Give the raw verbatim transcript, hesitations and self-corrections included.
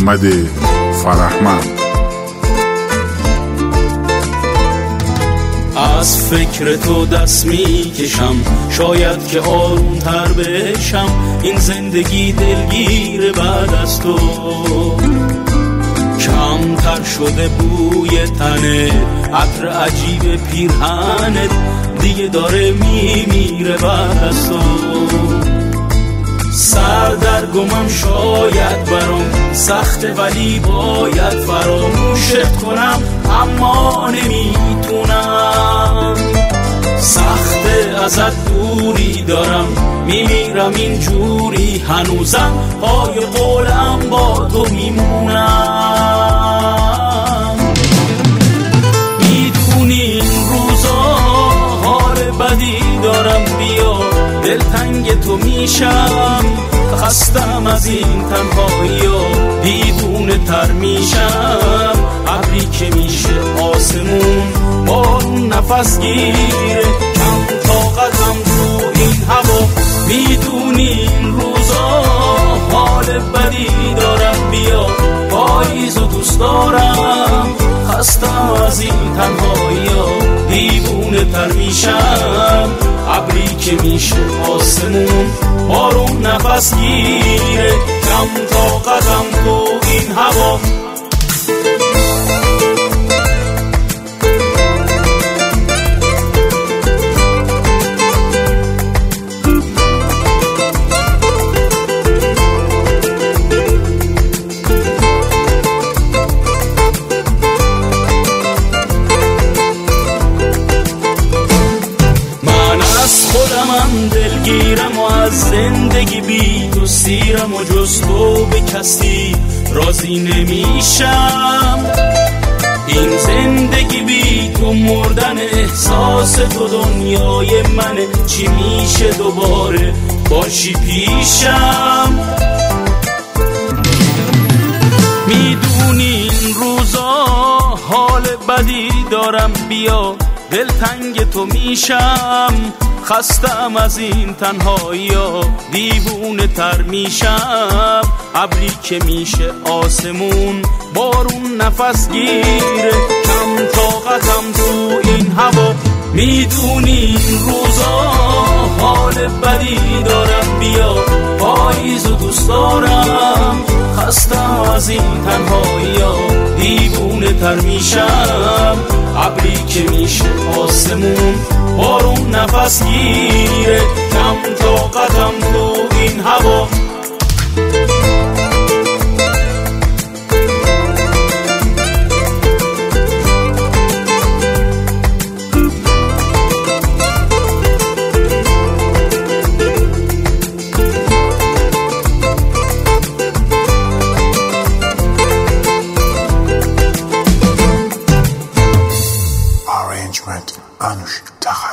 محمد فرهمند. از فکر تو دست می کشم، شاید که آروم تر بشم. این زندگی دلگیر بعد از تو، کمتر شده بوی تنه، عطر عجیب پیرهنت دیگه داره می میره بعد از تو. سردرگمم شاید برام سخته، ولی باید فراموشت کنم، اما نمیتونم. سخته ازت دوری دارم، میمیرم اینجوری، هنوزم پای قولم با تو میمونم. میدونی این روزا حال بدی دارم، بیا دلتنگ تو میشم. خستم از این تنهایی‌ها، دیوونه تر میشم. ابری که میشه آسمون، بارون نفس گیره، کم طاقتم تو این هوا. میدونی این روزا حال بدی دارم، بیا پاییزو دوست دارم. خستم از این تنهایی‌ها، دیوونه تر میشم. ابری که میشه آسمون، بارون نفس گیره، کم طاقتم تو این هوا. خودمم دلگیرم و از زندگی بی تو سیرم، و جز تو به کسی راضی نمیشم. این زندگی بی تو مردن، احساس تو دنیای منه. چی میشه دوباره باشی پیشم؟ میدونی این روزا حال بدی دارم، بیا دلتنگ تو میشم. خستم از این تنهایی‌ها، دیوونه تر میشم. ابری که میشه آسمون، بارون نفس گیره، کم طاقتم تو این هوا. میدونی این روزا حال بدی دارم، بیا پاییزو دوست دارم. خستم از این تنهایی‌ها، دیوونه تر میشم. ابری که میشه آسمون، بارون نفس گیره، کم طاقتم تو این هوا. Arrangement Anush Taha.